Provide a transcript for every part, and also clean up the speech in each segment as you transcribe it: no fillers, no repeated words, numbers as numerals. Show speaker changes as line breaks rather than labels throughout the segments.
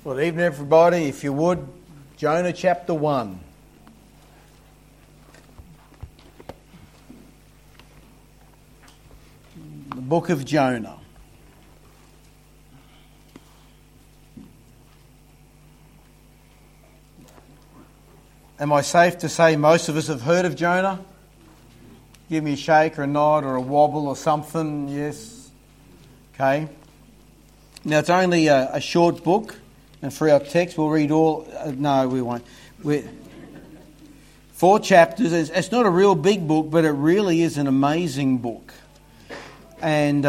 Well, good evening, everybody. If you would, Jonah chapter 1. The book of Jonah. Am I safe to say most of us have heard of Jonah? Give me a shake or a nod or a wobble or something. Yes. Okay. Now, it's only a short book. And for our text, we'll read all... no, we won't. 4 chapters. It's not a real big book, but it really is an amazing book. And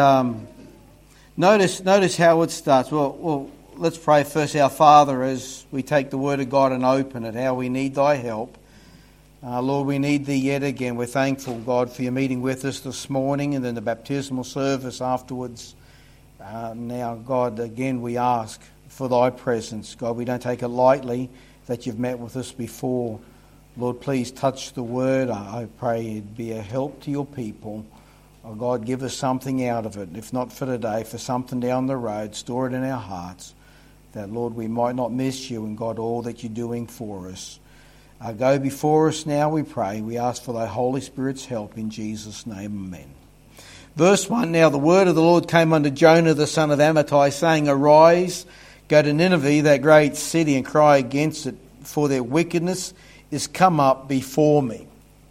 notice how it starts. Well, let's pray first. Our Father, as we take the Word of God and open it, how we need Thy help. Lord, we need Thee yet again. We're thankful, God, for your meeting with us this morning and then the baptismal service afterwards. Now, God, again we ask for Thy presence. God, we don't take it lightly that You've met with us before. Lord, please touch the Word. I pray it be a help to Your people. Oh God, give us something out of it. If not for today, for something down the road, store it in our hearts. That, Lord, we might not miss You and, God, all that You're doing for us. Go before us now, we pray. We ask for Thy Holy Spirit's help in Jesus' name. Amen. Verse 1, Now the word of the Lord came unto Jonah the son of Amittai, saying, Arise, go to Nineveh, that great city, and cry against it, for their wickedness is come up before me.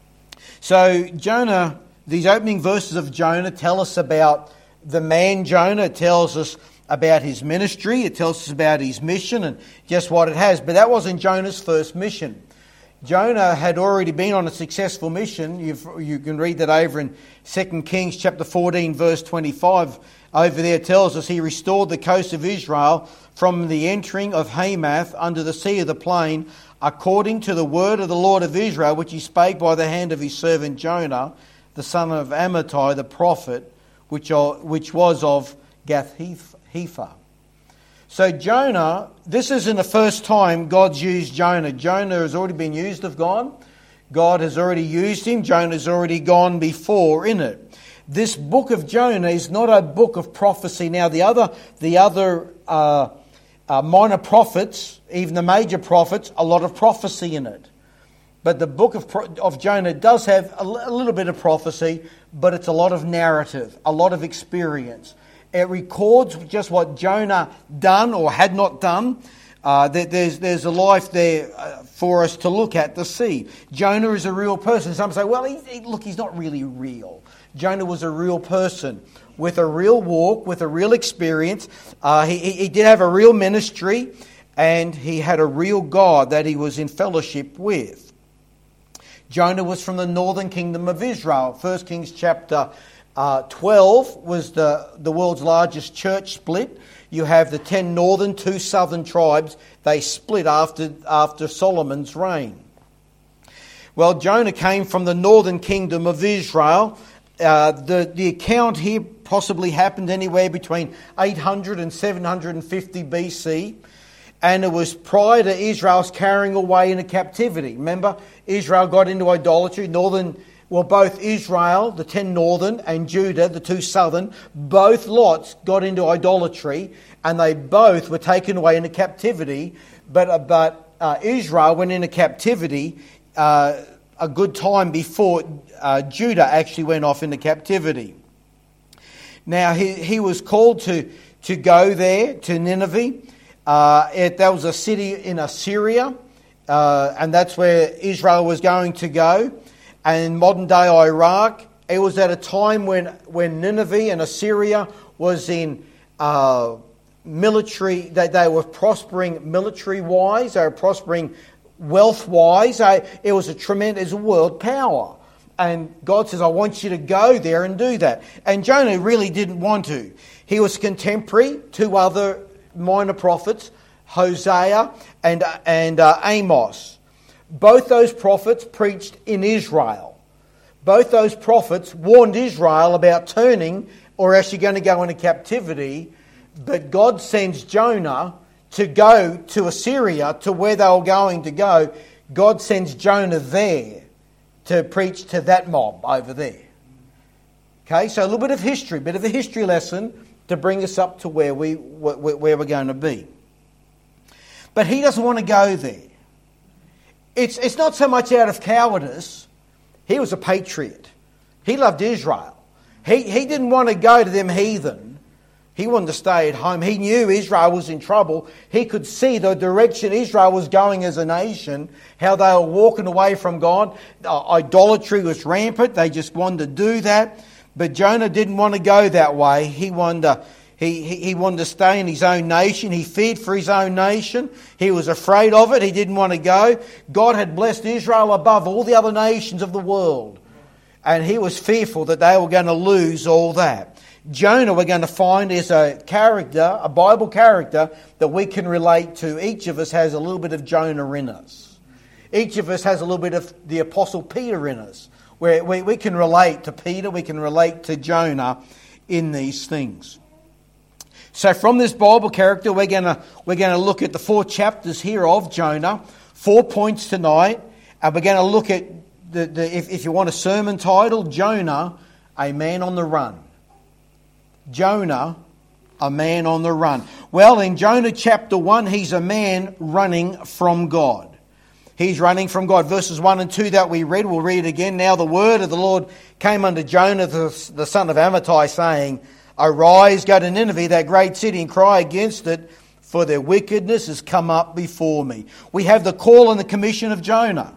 So Jonah, these opening verses of Jonah tell us about the man Jonah. It tells us about his ministry. It tells us about his mission and just what it has. But that wasn't Jonah's first mission. Jonah had already been on a successful mission. You can read that over in 2 Kings chapter 14 verse 25. Over there it tells us he restored the coast of Israel from the entering of Hamath under the sea of the plain, according to the word of the Lord of Israel, which He spake by the hand of His servant Jonah, the son of Amittai, the prophet, which was of Gath-hepher. So Jonah, this isn't the first time God's used Jonah. Jonah has already been used of God. God has already used him. Jonah's already gone before in it. This book of Jonah is not a book of prophecy. Now the other minor prophets, even the major prophets, a lot of prophecy in it. But the book of Jonah does have a little bit of prophecy, but it's a lot of narrative, a lot of experience. It records just what Jonah done or had not done. There's a life there for us to look at to see. Jonah is a real person. Some say, well, he's not really real. Jonah was a real person with a real walk, with a real experience. He did have a real ministry, and he had a real God that he was in fellowship with. Jonah was from the northern kingdom of Israel. 1 Kings chapter 12 was the world's largest church split. You have the 10 northern, 2 southern tribes. They split after Solomon's reign. Well, Jonah came from the northern kingdom of Israel. The account here possibly happened anywhere between 800 and 750 BC. And it was prior to Israel's carrying away into captivity. Remember, Israel got into idolatry. Both Israel, the 10 northern, and Judah, the 2 southern, both lots got into idolatry, and they both were taken away into captivity. But Israel went into captivity a good time before Judah actually went off into captivity. Now he was called to go there to Nineveh. That was a city in Assyria, and that's where Israel was going to go. And in modern-day Iraq, it was at a time when Nineveh and Assyria was in military, they were prospering military-wise, they were prospering wealth-wise. It was a tremendous world power. And God says, I want you to go there and do that. And Jonah really didn't want to. He was contemporary to other minor prophets, Hosea and Amos. Both those prophets preached in Israel. Both those prophets warned Israel about turning or else you're going to go into captivity. But God sends Jonah to go to Assyria, to where they were going to go. God sends Jonah there to preach to that mob over there. Okay, so a little bit of history, bit of a history lesson to bring us up to where we're going to be. But he doesn't want to go there. It's not so much out of cowardice. He was a patriot. He loved Israel. He didn't want to go to them heathen. He wanted to stay at home. He knew Israel was in trouble. He could see the direction Israel was going as a nation, how they were walking away from God. Idolatry was rampant. They just wanted to do that. But Jonah didn't want to go that way. He wanted to stay in his own nation. He feared for his own nation. He was afraid of it. He didn't want to go. God had blessed Israel above all the other nations of the world. And he was fearful that they were going to lose all that. Jonah, we're going to find, is a character, a Bible character that we can relate to. Each of us has a little bit of Jonah in us. Each of us has a little bit of the Apostle Peter in us. Where we can relate to Peter, we can relate to Jonah in these things. So from this Bible character, we're going to look at the 4 chapters here of Jonah. 4 points tonight. And we're going to look at, if you want a sermon title, Jonah, a man on the run. Jonah, a man on the run. Well, in Jonah chapter 1, he's a man running from God. He's running from God. Verses 1 and 2 that we read, we'll read it again. Now the word of the Lord came unto Jonah, the son of Amittai, saying, Arise, go to Nineveh, that great city, and cry against it, for their wickedness has come up before me. We have the call and the commission of Jonah.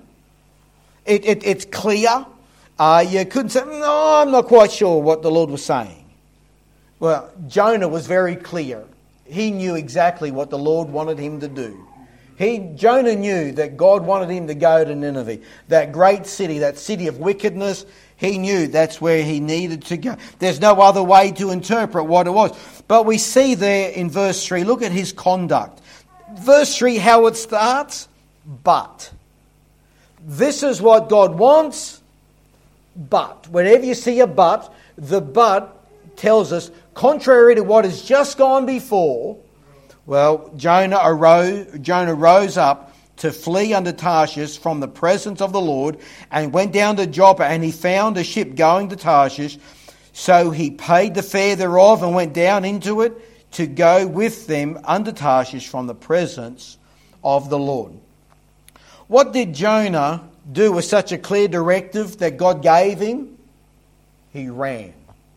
It's clear. You couldn't say, no, I'm not quite sure what the Lord was saying. Well, Jonah was very clear. He knew exactly what the Lord wanted him to do. Jonah knew that God wanted him to go to Nineveh, that great city, that city of wickedness. He knew that's where he needed to go. There's no other way to interpret what it was. But we see there in verse 3, look at his conduct. Verse 3, how it starts, but. This is what God wants, but. Whenever you see a but, the but tells us, contrary to what has just gone before, well, Jonah rose up to flee unto Tarshish from the presence of the Lord, and went down to Joppa, and he found a ship going to Tarshish. So he paid the fare thereof, and went down into it to go with them unto Tarshish from the presence of the Lord. What did Jonah do with such a clear directive that God gave him? He ran.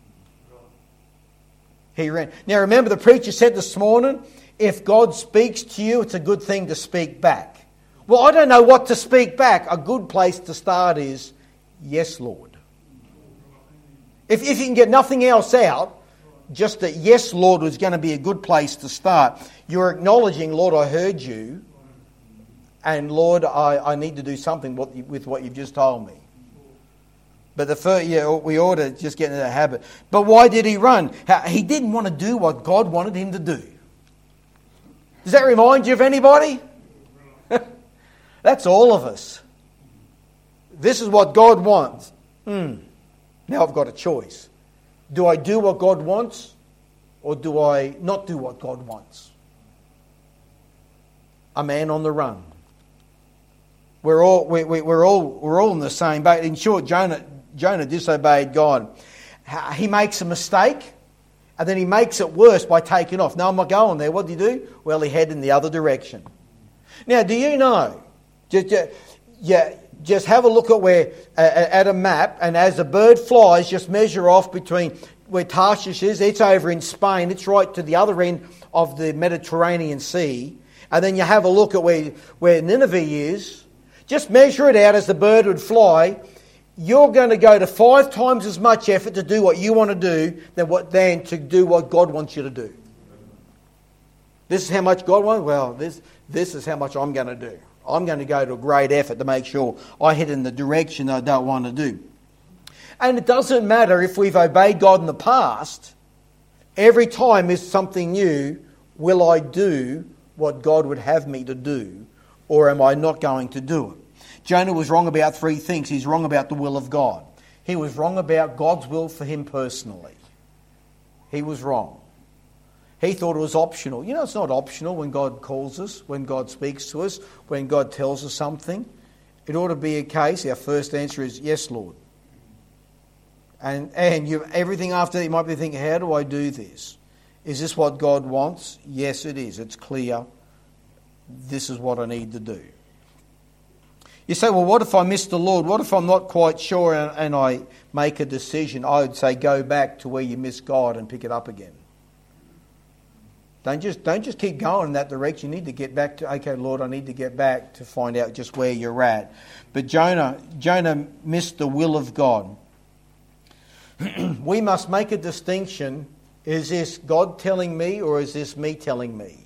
He ran. Now remember, the preacher said this morning, if God speaks to you, it's a good thing to speak back. Well, I don't know what to speak back. A good place to start is, yes, Lord. If you can get nothing else out, just that yes, Lord was going to be a good place to start. You're acknowledging, Lord, I heard you. And Lord, I need to do something with what you've just told me. But we ought to just get into the habit. But why did he run? He didn't want to do what God wanted him to do. Does that remind you of anybody? That's all of us. This is what God wants. Now I've got a choice. Do I do what God wants, or do I not do what God wants? A man on the run. We're all in the same boat. In short, Jonah disobeyed God. He makes a mistake, and then he makes it worse by taking off. No, I'm not going there. What did he do? Well, he headed in the other direction. Now, do you know? Just have a look at a map, and as the bird flies, just measure off between where Tarshish is. It's over in Spain. It's right to the other end of the Mediterranean Sea. And then you have a look at where Nineveh is. Just measure it out as the bird would fly. You're going to go to 5 times as much effort to do what you want to do than to do what God wants you to do. This is how much God wants. Well, this is how much I'm going to do. I'm going to go to a great effort to make sure I head in the direction I don't want to do. And it doesn't matter if we've obeyed God in the past. Every time is something new. Will I do what God would have me to do, or am I not going to do it? Jonah was wrong about 3 things. He's wrong about the will of God. He was wrong about God's will for him personally. He was wrong. He thought it was optional. You know, it's not optional when God calls us, when God speaks to us, when God tells us something. It ought to be a case, our first answer is, yes, Lord. And everything after that, you might be thinking, how do I do this? Is this what God wants? Yes, it is. It's clear. this is what I need to do. You say, well, what if I miss the Lord? What if I'm not quite sure and I make a decision? I would say go back to where you missed God and pick it up again. Don't just keep going in that direction. You need to get back to, okay, Lord, I need to get back to find out just where you're at. But Jonah missed the will of God. We must make a distinction. Is this God telling me or is this me telling me?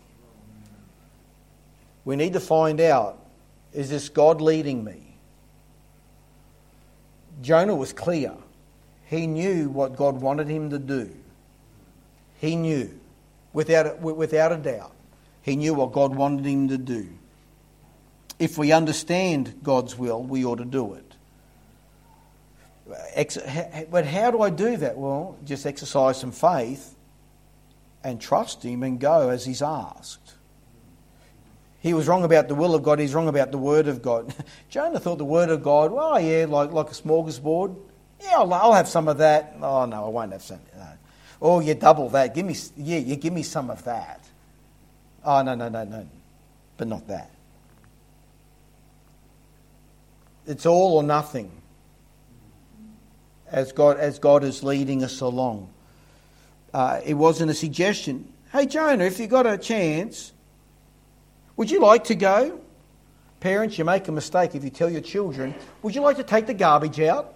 We need to find out. Is this God leading me? Jonah was clear. He knew what God wanted him to do. He knew, without a doubt, he knew what God wanted him to do. If we understand God's will, we ought to do it. But how do I do that? Well, just exercise some faith and trust Him and go as He's asked. He was wrong about the will of God. He's wrong about the Word of God. Jonah thought the Word of God, well, yeah, like a smorgasbord. Yeah, I'll have some of that. Oh, no, I won't have some. No. Oh, you double that. Give me some of that. Oh, no. But not that. It's all or nothing as God is leading us along. It wasn't a suggestion. Hey, Jonah, if you got a chance, would you like to go? Parents, you make a mistake if you tell your children, would you like to take the garbage out?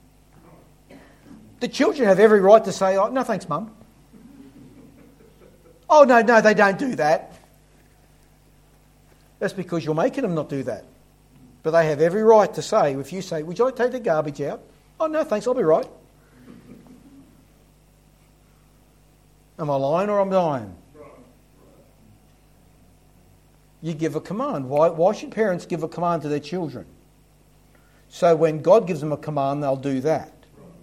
The children have every right to say, oh, no thanks, Mum. Oh, no, they don't do that. That's because you're making them not do that. But they have every right to say, if you say, would you like to take the garbage out? Oh, no, thanks, I'll be right. Am I lying or am I lying? You give a command. Why should parents give a command to their children? So when God gives them a command, they'll do that.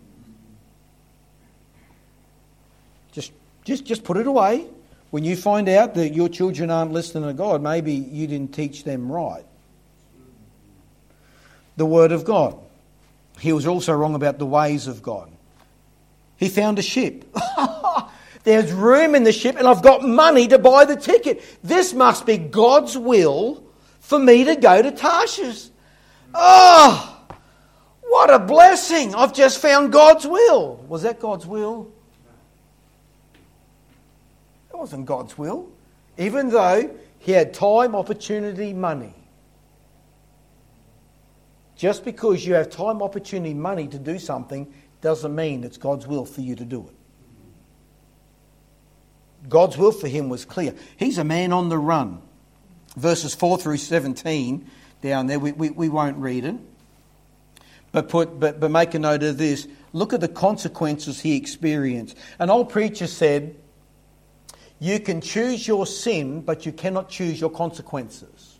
Just put it away. When you find out that your children aren't listening to God, maybe you didn't teach them right. The Word of God. He was also wrong about the ways of God. He found a ship. There's room in the ship and I've got money to buy the ticket. This must be God's will for me to go to Tarshish. Oh, what a blessing. I've just found God's will. Was that God's will? It wasn't God's will. Even though he had time, opportunity, money. Just because you have time, opportunity, money to do something doesn't mean it's God's will for you to do it. God's will for him was clear. He's a man on the run. Verses 4 through 17 down there, we won't read it. But make a note of this. Look at the consequences he experienced. An old preacher said, you can choose your sin, but you cannot choose your consequences.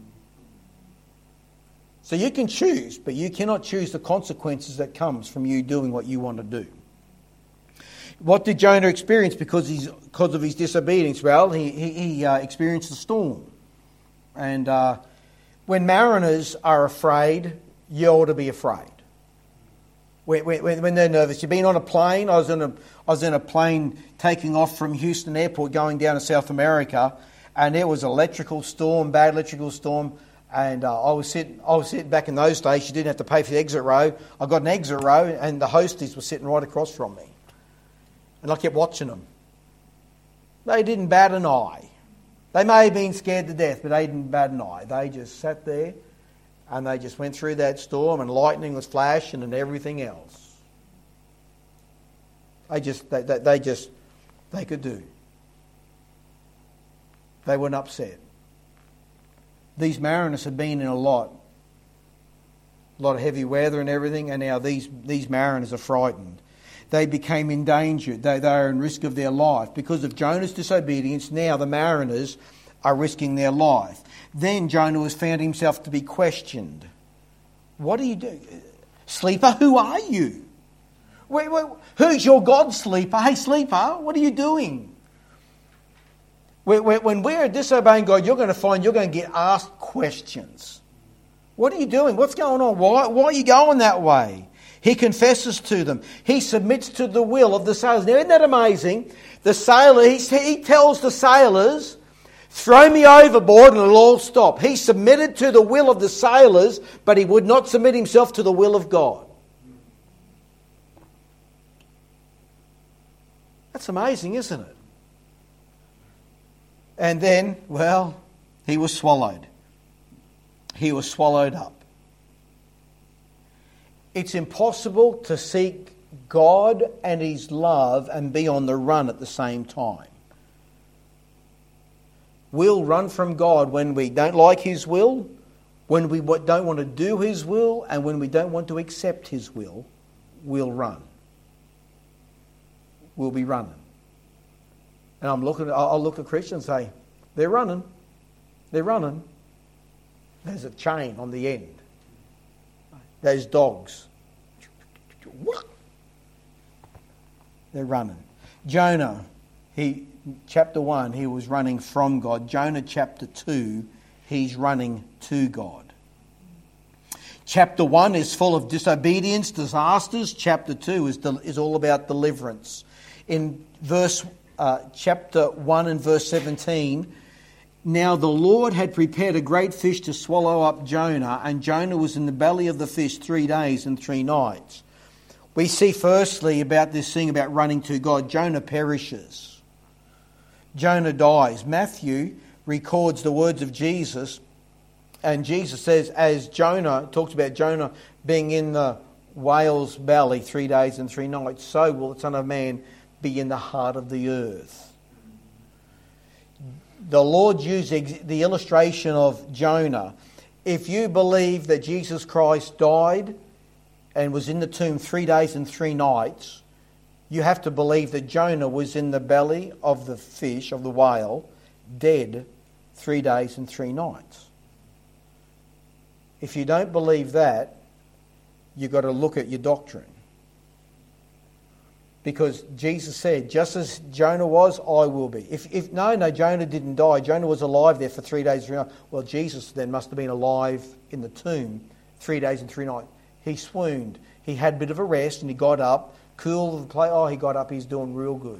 So you can choose, but you cannot choose the consequences that comes from you doing what you want to do. What did Jonah experience because of his disobedience? Well, he experienced a storm. And when mariners are afraid, you ought to be afraid. When they're nervous. You've been on a plane. I was in a plane taking off from Houston Airport going down to South America, and there was electrical storm, bad electrical storm. And I was sitting back in those days. You didn't have to pay for the exit row. I got an exit row, and the hostess was sitting right across from me. And I kept watching them. They didn't bat an eye. They may have been scared to death, but they didn't bat an eye. They just sat there, and they just went through that storm, and lightning was flashing and everything else. They could do. They weren't upset. These mariners had been in a lot of heavy weather and everything, and now these mariners are frightened. They became endangered. They are in risk of their life. Because of Jonah's disobedience, now the mariners are risking their life. Then Jonah has found himself to be questioned. What do you do? Sleeper, who are you? Who's your God, sleeper? Hey, sleeper, what are you doing? When we're disobeying God, you're going to get asked questions. What are you doing? What's going on? Why are you going that way? He confesses to them. He submits to the will of the sailors. Now, isn't that amazing? The sailor, he tells the sailors, Throw me overboard and it'll all stop. He submitted to the will of the sailors, but he would not submit himself to the will of God. That's amazing, isn't it? And then, well, he was swallowed. He was swallowed up. It's impossible to seek God and His love and be on the run at the same time. We'll run from God when we don't like His will, when we don't want to do His will, and when we don't want to accept His will, we'll run. We'll be running. And I'll look at Christians and say, they're running. They're running. There's a chain on the end. Those dogs. What? They're running. Jonah, chapter 1, he was running from God. Jonah chapter 2, he's running to God. Chapter 1 is full of disobedience, disasters. Chapter 2 is all about deliverance. In chapter 1 and verse 17, now the Lord had prepared a great fish to swallow up Jonah, and Jonah was in the belly of the fish 3 days and 3 nights. We see firstly about this thing about running to God. Jonah perishes. Jonah dies. Matthew records the words of Jesus, and Jesus says, as Jonah, talks about Jonah being in the whale's belly 3 days and 3 nights, so will the Son of Man be in the heart of the earth. The Lord used the illustration of Jonah. If you believe that Jesus Christ died and was in the tomb 3 days and 3 nights, you have to believe that Jonah was in the belly of the fish, of the whale, dead 3 days and 3 nights. If you don't believe that, you've got to look at your doctrine. Because Jesus said, just as Jonah was, I will be. No, Jonah didn't die. Jonah was alive there for 3 days and 3 nights. Well, Jesus then must have been alive in the tomb 3 days and 3 nights. He swooned. He had a bit of a rest and he got up, cool the place. Oh, he got up, he's doing real good.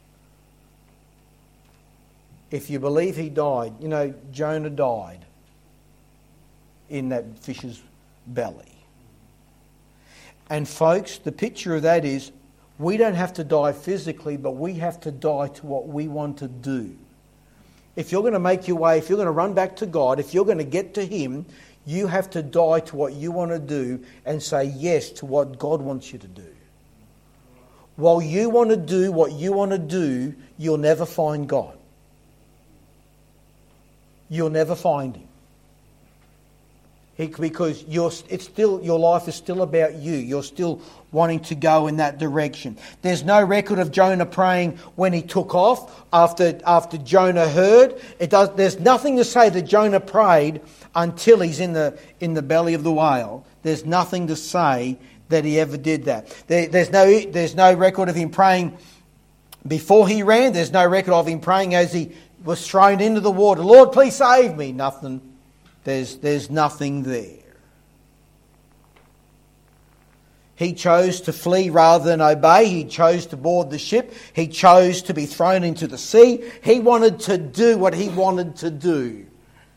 If you believe he died, Jonah died in that fish's belly. And folks, the picture of that is, we don't have to die physically, but we have to die to what we want to do. If you're going to make your way, if you're going to run back to God, if you're going to get to Him, you have to die to what you want to do and say yes to what God wants you to do. While you want to do what you want to do, you'll never find God. You'll never find Him. Because your life is still about you. You're still wanting to go in that direction. There's no record of Jonah praying when he took off after Jonah heard. There's nothing to say that Jonah prayed until he's in the belly of the whale. There's nothing to say that he ever did that. There's no record of him praying before he ran. There's no record of him praying as he was thrown into the water. Lord, please save me. Nothing. There's nothing there. He chose to flee rather than obey. He chose to board the ship. He chose to be thrown into the sea. He wanted to do what he wanted to do.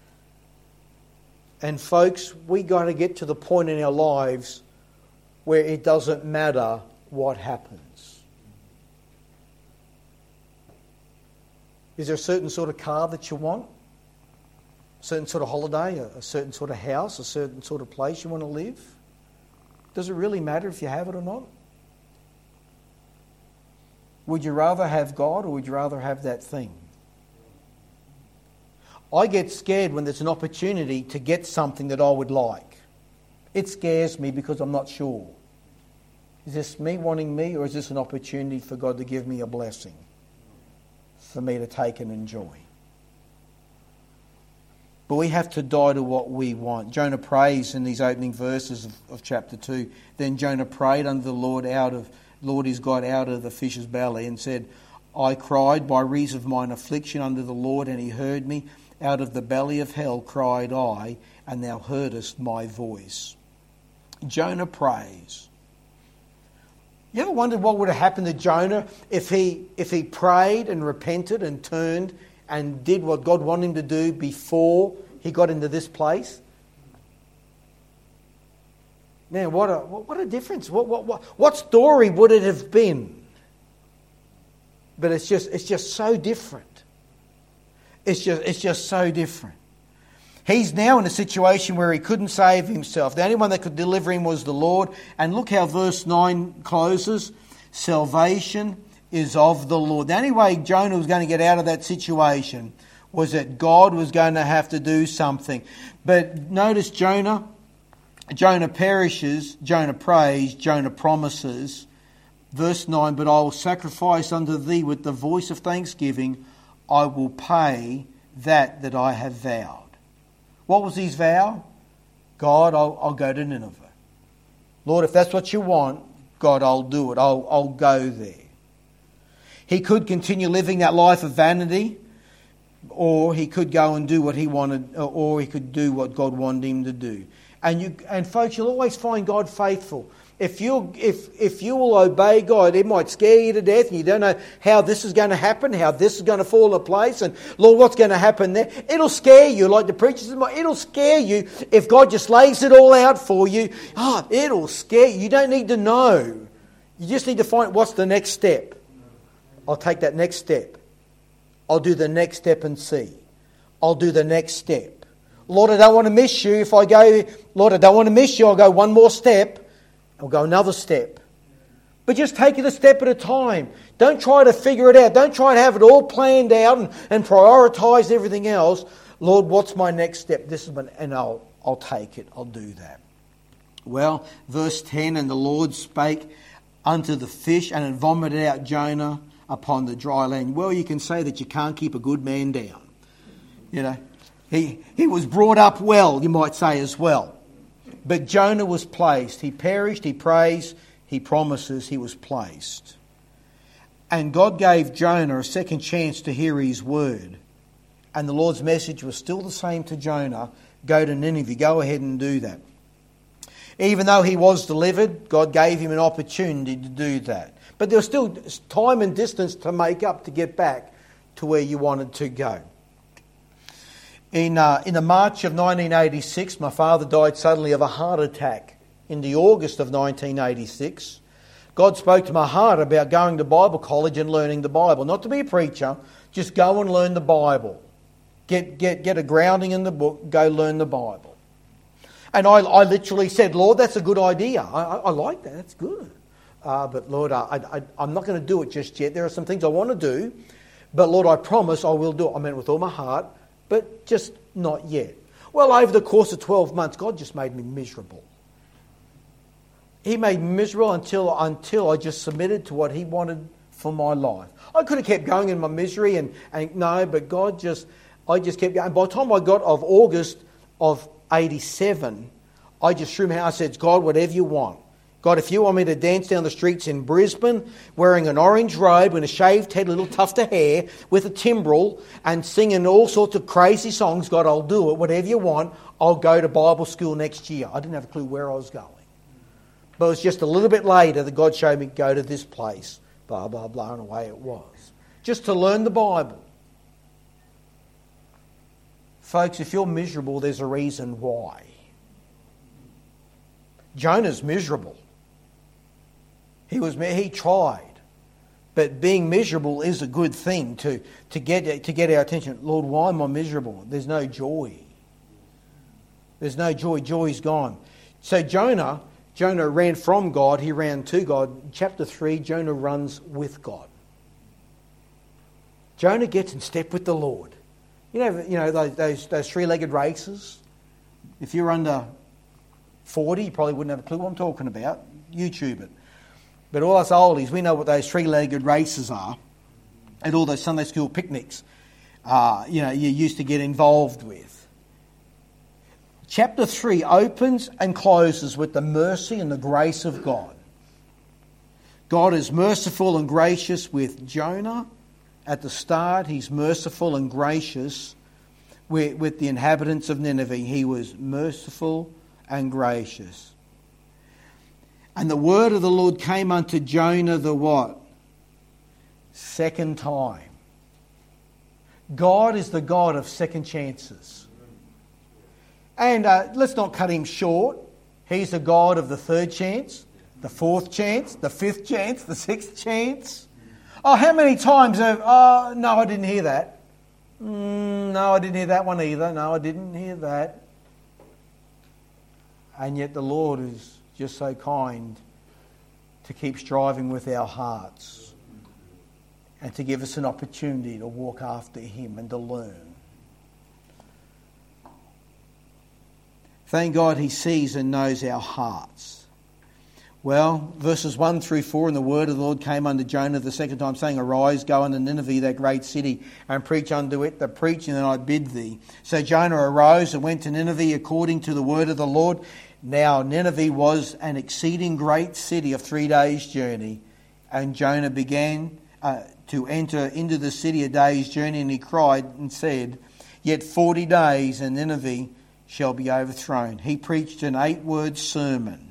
And folks, we got to get to the point in our lives where it doesn't matter what happens. Is there a certain sort of car that you want? A certain sort of holiday, a certain sort of house, a certain sort of place you want to live? Does it really matter if you have it or not? Would you rather have God or would you rather have that thing? I get scared when there's an opportunity to get something that I would like. It scares me because I'm not sure. Is this me wanting me, or is this an opportunity for God to give me a blessing for me to take and enjoy? But we have to die to what we want. Jonah prays in these opening verses of chapter 2. Then Jonah prayed unto the Lord his God out of the fish's belly and said, I cried by reason of mine affliction unto the Lord, and he heard me. Out of the belly of hell cried I, and thou heardest my voice. Jonah prays. You ever wondered what would have happened to Jonah if he prayed and repented and turned and did what God wanted him to do before he got into this place? Man, what a difference. What story would it have been? But it's just so different. It's just so different. He's now in a situation where he couldn't save himself. The only one that could deliver him was the Lord. And look how verse 9 closes. Salvation is of the Lord. The only way Jonah was going to get out of that situation was that God was going to have to do something. But notice Jonah perishes, Jonah prays, Jonah promises. Verse 9, but I will sacrifice unto thee with the voice of thanksgiving. I will pay that I have vowed. What was his vow? God, I'll go to Nineveh. Lord, if that's what you want, God, I'll do it. I'll go there. He could continue living that life of vanity, or he could go and do what he wanted, or he could do what God wanted him to do. And folks, you'll always find God faithful. If you will obey God, it might scare you to death and you don't know how this is going to happen, how this is going to fall into place, and Lord, what's going to happen there? It'll scare you, like the preachers. It'll scare you if God just lays it all out for you. It'll scare you. You don't need to know. You just need to find what's the next step. I'll take that next step. I'll do the next step and see. I'll do the next step. Lord, I don't want to miss you. If I go, Lord, I don't want to miss you, I'll go one more step. I'll go another step. But just take it a step at a time. Don't try to figure it out. Don't try to have it all planned out and prioritise everything else. Lord, what's my next step? And I'll take it. I'll do that. Well, verse 10, and the Lord spake unto the fish, and it vomited out Jonah upon the dry land. Well, you can say that you can't keep a good man down. You know, he was brought up well, you might say as well. But Jonah was placed. He perished, he prays, he promises, he was placed. And God gave Jonah a second chance to hear his word. And the Lord's message was still the same to Jonah. Go to Nineveh, go ahead and do that. Even though he was delivered, God gave him an opportunity to do that. But there was still time and distance to make up to get back to where you wanted to go. In the March of 1986, my father died suddenly of a heart attack. In the August of 1986, God spoke to my heart about going to Bible college and learning the Bible. Not to be a preacher, just go and learn the Bible. Get a grounding in the book, go learn the Bible. And I literally said, Lord, that's a good idea. I like that, that's good. But Lord, I'm not going to do it just yet. There are some things I want to do. But Lord, I promise I will do it. I meant with all my heart. But just not yet. Well, over the course of 12 months, God just made me miserable. He made me miserable until I just submitted to what He wanted for my life. I could have kept going in my misery and no, but I just kept going. By the time I got of August of 87, I just threw my house. I said, God, whatever you want. God, if you want me to dance down the streets in Brisbane wearing an orange robe and a shaved head, a little tuft of hair with a timbrel and singing all sorts of crazy songs, God, I'll do it. Whatever you want, I'll go to Bible school next year. I didn't have a clue where I was going. But it was just a little bit later that God showed me, go to this place, blah, blah, blah, and away it was. Just to learn the Bible. Folks, if you're miserable, there's a reason why. Jonah's miserable. He tried. But being miserable is a good thing to get our attention. Lord, why am I miserable? There's no joy. There's no joy. Joy's gone. So Jonah ran from God. He ran to God. Chapter 3, Jonah runs with God. Jonah gets in step with the Lord. You know those three-legged races? If you're under 40, you probably wouldn't have a clue what I'm talking about. YouTube it. But all us oldies, we know what those three-legged races are at all those Sunday school picnics, you used to get involved with. Chapter 3 opens and closes with the mercy and the grace of God. God is merciful and gracious with Jonah. At the start, He's merciful and gracious with the inhabitants of Nineveh. He was merciful and gracious. And the word of the Lord came unto Jonah the what? Second time. God is the God of second chances. And let's not cut him short. He's the God of the third chance, the fourth chance, the fifth chance, the sixth chance. Oh, how many times have... no, I didn't hear that. No, I didn't hear that one either. No, I didn't hear that. And yet the Lord is just so kind to keep striving with our hearts and to give us an opportunity to walk after him and to learn. Thank God he sees and knows our hearts. Well, verses 1 through 4, and the word of the Lord came unto Jonah the second time, saying, Arise, go unto Nineveh, that great city, and preach unto it the preaching that I bid thee. So Jonah arose and went to Nineveh according to the word of the Lord. Now Nineveh was an exceeding great city of 3 days' journey. And Jonah began to enter into the city a day's journey, and he cried and said, Yet 40 days, and Nineveh shall be overthrown. He preached an 8-word sermon.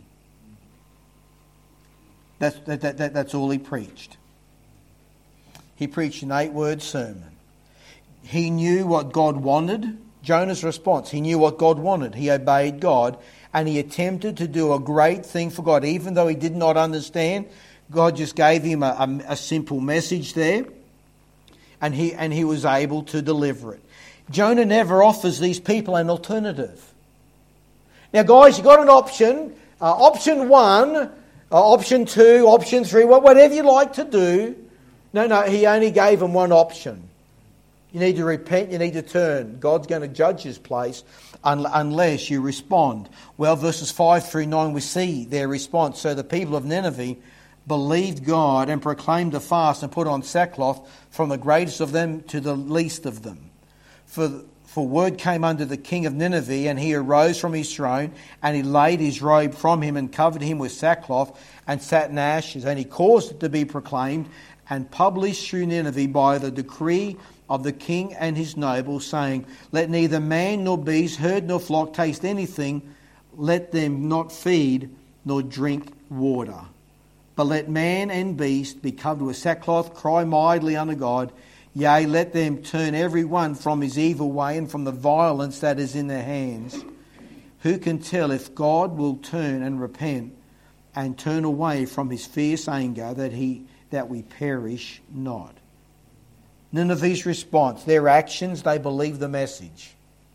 That's all he preached. He preached an 8-word sermon. He knew what God wanted. Jonah's response, he knew what God wanted. He obeyed God, and he attempted to do a great thing for God. Even though he did not understand, God just gave him a simple message there, and he was able to deliver it. Jonah never offers these people an alternative. Now, guys, you've got an option. Option 1... option 2, option 3, whatever you like to do. No, he only gave them one option. You need to repent, you need to turn. God's going to judge his place unless you respond. Well, verses 5 through 9, we see their response. So the people of Nineveh believed God and proclaimed a fast and put on sackcloth, from the greatest of them to the least of them. For word came unto the king of Nineveh, and he arose from his throne, and he laid his robe from him, and covered him with sackcloth, and sat in ashes. And he caused it to be proclaimed and published through Nineveh by the decree of the king and his nobles, saying, Let neither man nor beast, herd nor flock taste anything, let them not feed nor drink water. But let man and beast be covered with sackcloth, cry mightily unto God. Yea, let them turn every one from his evil way and from the violence that is in their hands. Who can tell if God will turn and repent and turn away from his fierce anger, that we perish not? Nineveh's response, their actions, they believe the message.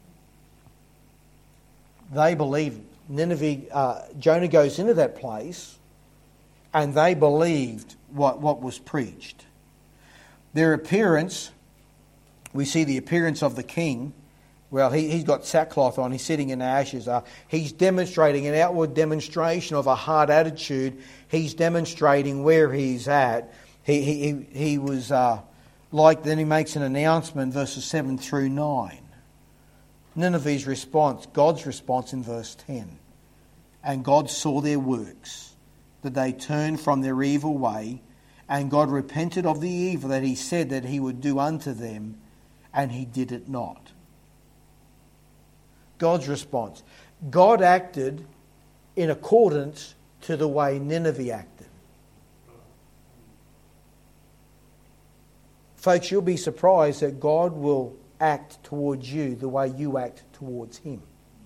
They believe Nineveh. Jonah goes into that place, and they believed what was preached. Their appearance, we see the appearance of the king. Well, he's got sackcloth on. He's sitting in ashes. He's demonstrating an outward demonstration of a hard attitude. He's demonstrating where he's at. He was then he makes an announcement, verses 7 through 9. Nineveh's response, God's response in verse 10. And God saw their works, that they turned from their evil way, and God repented of the evil that he said that he would do unto them, and he did it not. God's response. God acted in accordance to the way Nineveh acted. Folks, you'll be surprised that God will act towards you the way you act towards him.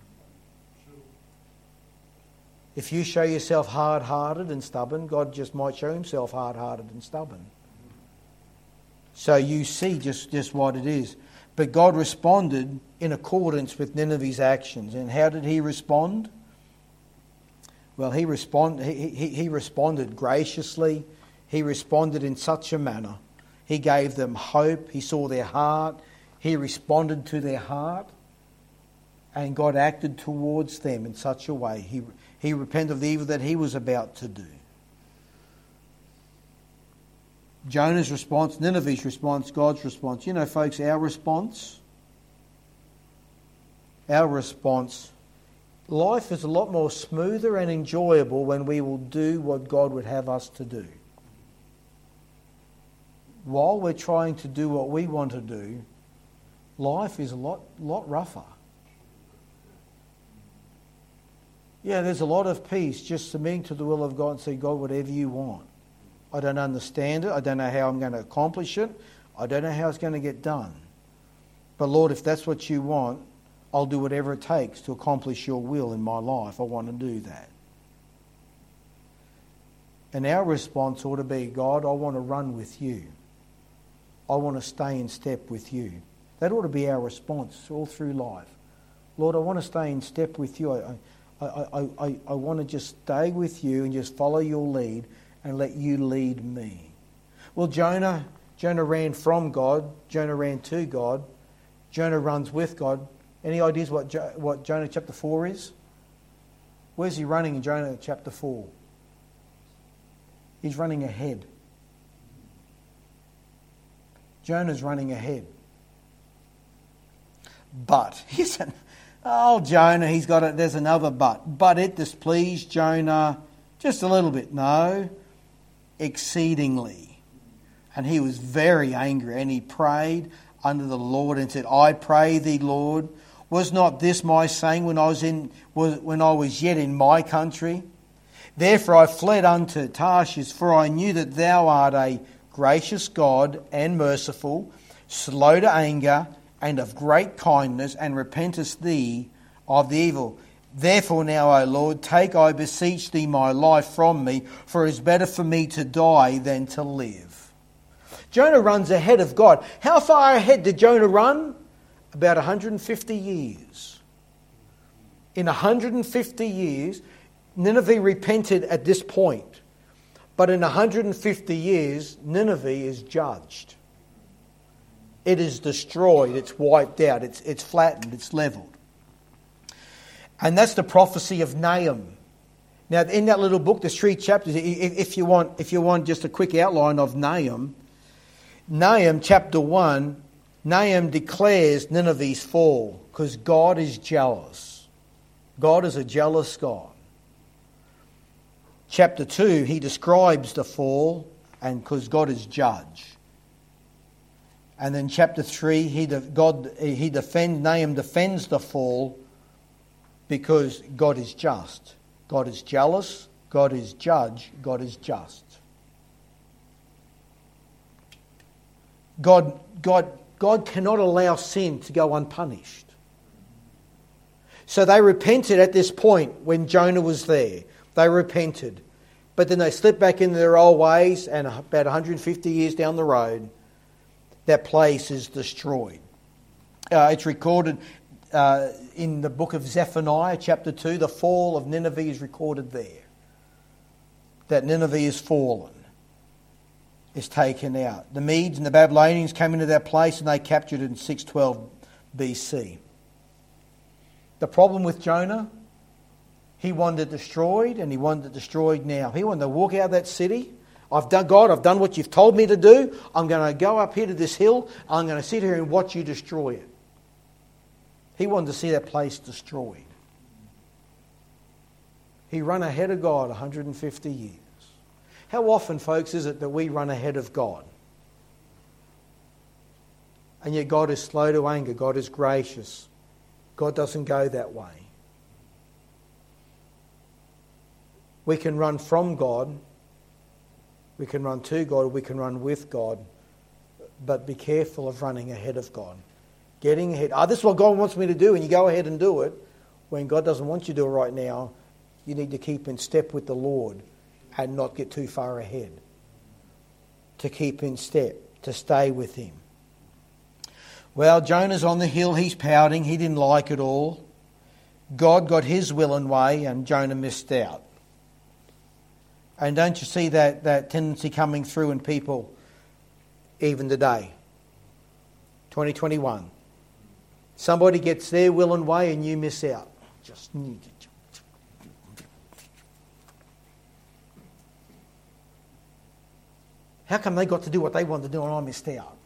If you show yourself hard-hearted and stubborn, God just might show himself hard-hearted and stubborn. So you see just what it is. But God responded in accordance with Nineveh's actions. And how did he respond? Well, he responded graciously. He responded in such a manner. He gave them hope. He saw their heart. He responded to their heart. And God acted towards them in such a way. He repented of the evil that he was about to do. Jonah's response, Nineveh's response, God's response. You know, folks, our response, life is a lot more smoother and enjoyable when we will do what God would have us to do. While we're trying to do what we want to do, life is a lot rougher. Yeah, there's a lot of peace just submitting to the will of God and say, God, whatever you want. I don't understand it. I don't know how I'm going to accomplish it. I don't know how it's going to get done. But Lord, if that's what you want, I'll do whatever it takes to accomplish your will in my life. I want to do that. And our response ought to be, God, I want to run with you. I want to stay in step with you. That ought to be our response all through life. Lord, I want to stay in step with you. I want to just stay with you and just follow your lead and let you lead me. Well, Jonah ran from God. Jonah ran to God. Jonah runs with God. Any ideas what Jonah chapter 4 is? Where's he running in Jonah chapter 4? He's running ahead. Jonah's running ahead. But, Jonah, there's another but. But it displeased Jonah just a little bit. No, exceedingly. And he was very angry, and he prayed unto the Lord and said, I pray thee, Lord, was not this my saying when I was yet in my country? Therefore I fled unto Tarshish, for I knew that thou art a gracious God and merciful, slow to anger, and of great kindness, and repentest thee of the evil. Therefore now, O Lord, take, I beseech thee, my life from me, for it is better for me to die than to live. Jonah runs ahead of God. How far ahead did Jonah run? About 150 years. In 150 years, Nineveh repented at this point. But in 150 years, Nineveh is judged. It is destroyed, it's wiped out, it's flattened, it's leveled. And that's the prophecy of Nahum. Now, in that little book, there's 3 chapters. If you want just a quick outline of Nahum chapter 1, Nahum declares Nineveh's fall because God is jealous. God is a jealous God. Chapter 2, he describes the fall and because God is judge. And then chapter 3, Nahum defends the fall because God is just. God is jealous, God is judge, God is just. God cannot allow sin to go unpunished. So they repented at this point when Jonah was there. They repented. But then they slipped back into their old ways, and about 150 years down the road, that place is destroyed. It's recorded in the book of Zephaniah, chapter 2, the fall of Nineveh is recorded there. That Nineveh is fallen, is taken out. The Medes and the Babylonians came into that place and they captured it in 612 BC. The problem with Jonah, he wanted it destroyed, and he wanted it destroyed now. He wanted to walk out of that city. I've done what you've told me to do. I'm going to go up here to this hill. I'm going to sit here and watch you destroy it. He wanted to see that place destroyed. He ran ahead of God 150 years. How often, folks, is it that we run ahead of God? And yet God is slow to anger. God is gracious. God doesn't go that way. We can run from God. We can run to God. We can run with God. But be careful of running ahead of God. Getting ahead. This is what God wants me to do, and you go ahead and do it. When God doesn't want you to do it right now, you need to keep in step with the Lord and not get too far ahead. To keep in step, to stay with Him. Well, Jonah's on the hill, he's pouting, he didn't like it all. God got His will and way, and Jonah missed out. And don't you see that tendency coming through in people even today? 2021. Somebody gets their will and way and you miss out. How come they got to do what they wanted to do and I missed out?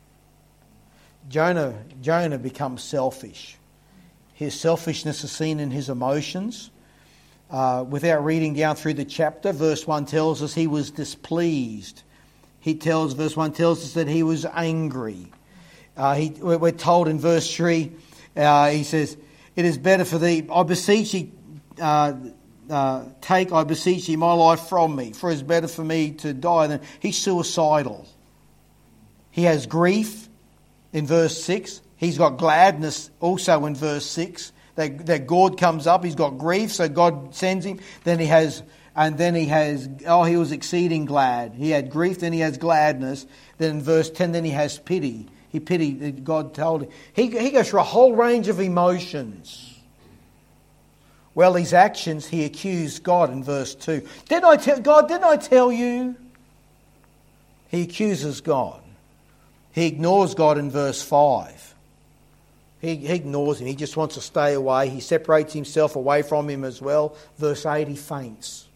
Jonah becomes selfish. His selfishness is seen in his emotions. Without reading down through the chapter, verse 1 tells us he was displeased. Verse 1 tells us that he was angry. We're told in verse 3, he says, it is better for thee, I beseech thee, take, I beseech thee, my life from me, for it is better for me to die than... He's suicidal. He has grief in verse 6, He's got gladness also in verse 6. That God comes up. He's got grief, so God sends him. He was exceeding glad. He had grief, then he has gladness. Then in verse 10, then he has pity. He pitied, God told him. He goes through a whole range of emotions. Well, his actions, he accused God in verse 2. Didn't I tell you? He accuses God. He ignores God in verse 5. He ignores him. He just wants to stay away. He separates himself away from him as well. Verse 8, he faints.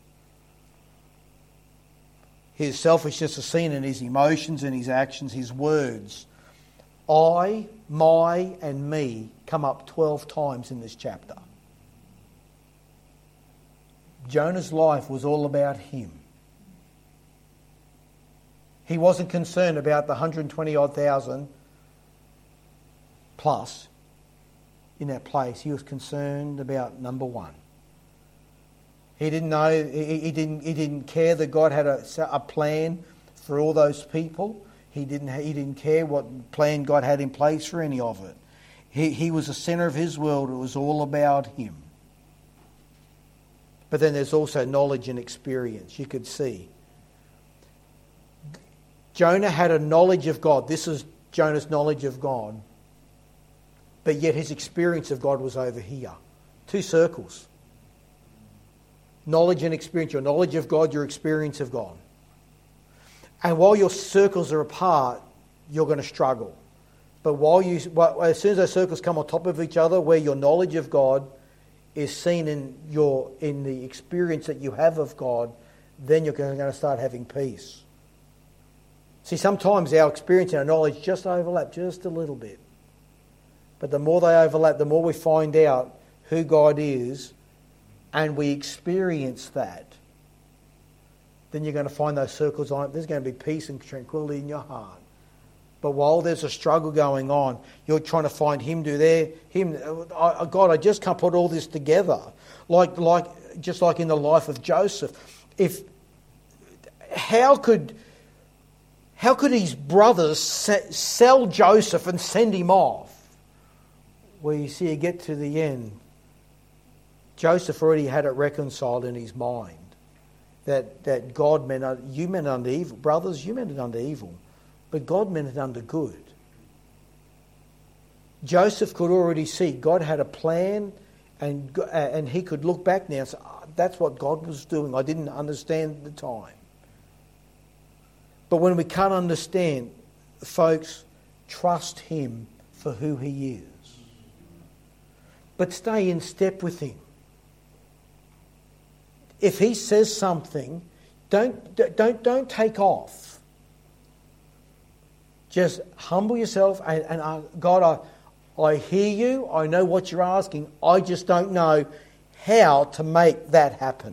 His selfishness is seen in his emotions and his actions, his words. I, my, and me come up 12 times in this chapter. Jonah's life was all about him. He wasn't concerned about the 120-odd thousand plus in that place. He was concerned about number one. He didn't know. He didn't care that God had a plan for all those people. He didn't care what plan God had in place for any of it. He was the centre of his world. It was all about him. But then there's also knowledge and experience. You could see Jonah had a knowledge of God. This is Jonah's knowledge of God. But yet his experience of God was over here. Two circles. Knowledge and experience. Your knowledge of God, your experience of God. And while your circles are apart, you're going to struggle. But as soon as those circles come on top of each other, where your knowledge of God is seen in the experience that you have of God, then you're going to start having peace. See, sometimes our experience and our knowledge just overlap just a little bit. But the more they overlap, the more we find out who God is and we experience that, then you're going to find those circles on it. There's going to be peace and tranquility in your heart. But while there's a struggle going on, you're trying to find Him do there. God, I just can't put all this together. Just like in the life of Joseph. How could his brothers sell Joseph and send him off? Well, you see, you get to the end. Joseph already had it reconciled in his mind that God you meant it unto evil. Brothers, you meant it unto evil. But God meant it unto good. Joseph could already see God had a plan, and he could look back now and say, that's what God was doing. I didn't understand at the time. But when we can't understand, folks, trust Him for who He is. But stay in step with Him. If He says something, don't take off. Just humble yourself and God, I hear you. I know what you're asking. I just don't know how to make that happen.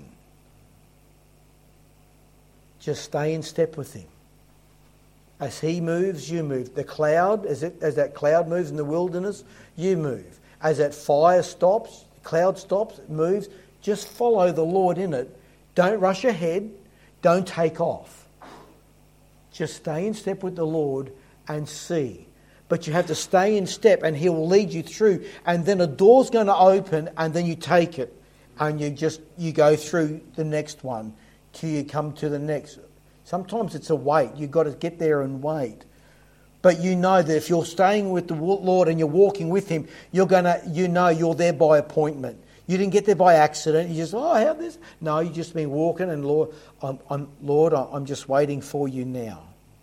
Just stay in step with Him. As He moves, you move. The cloud, as that cloud moves in the wilderness, you move. As that fire stops, the cloud stops, it moves. Just follow the Lord in it. Don't rush ahead. Don't take off. Just stay in step with the Lord and see. But you have to stay in step and He will lead you through. And then a door's going to open and then you take it. And you go through the next one till you come to the next. Sometimes it's a wait. You've got to get there and wait. But you know that if you're staying with the Lord and you're walking with Him, you're you're there by appointment. You didn't get there by accident. You just, how this? No, you've just been walking and Lord, I'm just waiting for you now.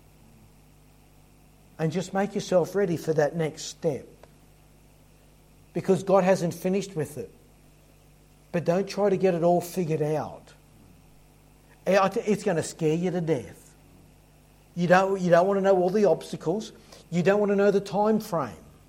And just make yourself ready for that next step. Because God hasn't finished with it. But don't try to get it all figured out. It's going to scare you to death. You don't want to know all the obstacles. You don't want to know the time frame.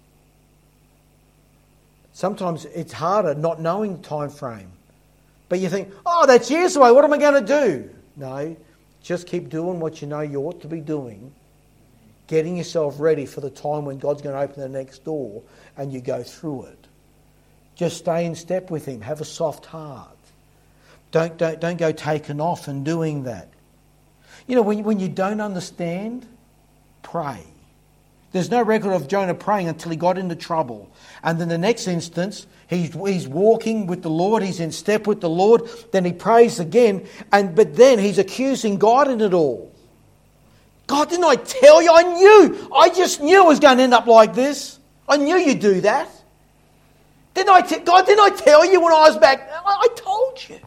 Sometimes it's harder not knowing the time frame. But you think, that's years away. What am I going to do? No, just keep doing what you know you ought to be doing. Getting yourself ready for the time when God's going to open the next door and you go through it. Just stay in step with Him. Have a soft heart. Don't go taking off and doing that. You know, when you don't understand, pray. There's no record of Jonah praying until he got into trouble. And then the next instance, he's walking with the Lord, he's in step with the Lord, then he prays again, but then he's accusing God in it all. God, didn't I tell you? I just knew it was going to end up like this. I knew you'd do that. God, didn't I tell you when I was back? I told you.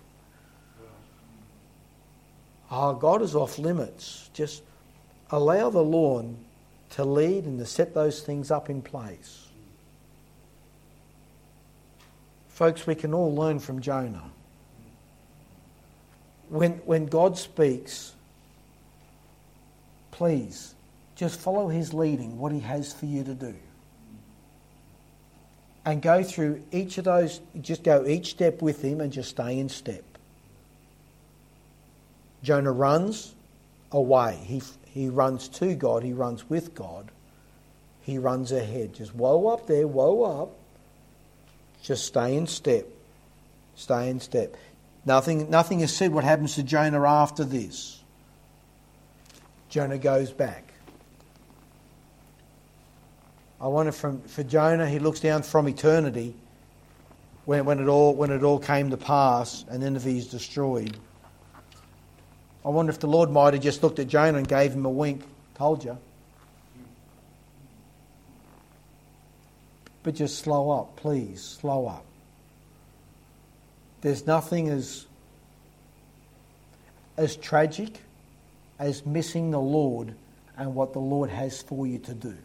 Oh, God is off limits. Just allow the Lord to lead and to set those things up in place. Folks, we can all learn from Jonah. When God speaks, please, just follow his leading, what he has for you to do. And go through each of those, just go each step with him and just stay in step. Jonah runs away. He runs to God. He runs with God. He runs ahead. Just woe up there, woe up. Just stay in step. Stay in step. Nothing is said what happens to Jonah after this. Jonah goes back. I wonder for Jonah, he looks down from eternity when it all came to pass and Nineveh is destroyed. I wonder if the Lord might have just looked at Jonah and gave him a wink. Told you. But just slow up, please. Slow up. There's nothing as tragic as missing the Lord and what the Lord has for you to do.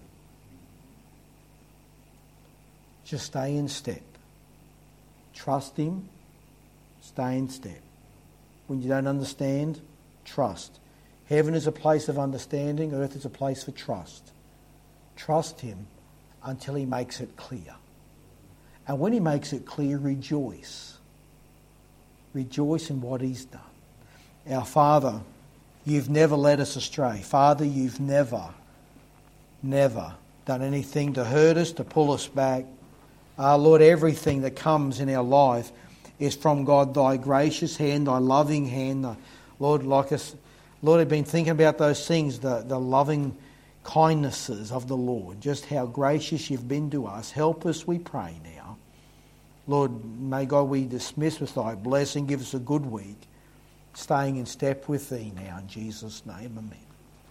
Just stay in step. Trust him. Stay in step. When you don't understand, trust. Heaven is a place of understanding. Earth is a place for trust. Trust him until he makes it clear. And when he makes it clear, rejoice. Rejoice in what he's done. Our Father, you've never led us astray. Father, you've never done anything to hurt us, to pull us back. Lord, everything that comes in our life is from God, thy gracious hand, thy loving hand. Lord, I've been thinking about those things, the loving kindnesses of the Lord, just how gracious you've been to us. Help us, we pray now. Lord, may God we dismiss with thy blessing. Give us a good week, staying in step with thee now. In Jesus' name, amen.